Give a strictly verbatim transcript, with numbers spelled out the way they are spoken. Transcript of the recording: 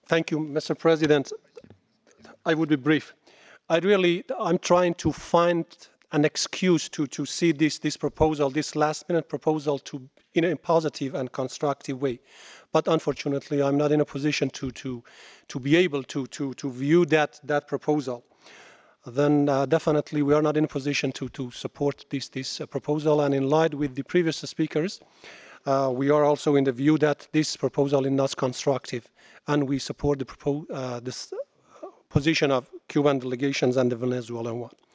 Thank you, Mister President. I would be brief. I really, I'm trying to find an excuse to to see this this proposal, this last minute proposal, to in a positive and constructive way. But unfortunately, I'm not in a position to to to be able to to to view that that proposal. Then uh, definitely we are not in a position to to support this this uh, proposal. And in line with the previous speakers, uh, we are also in the view that this proposal is not constructive, and we support the propo uh, this position of Cuban delegations and the Venezuelan one.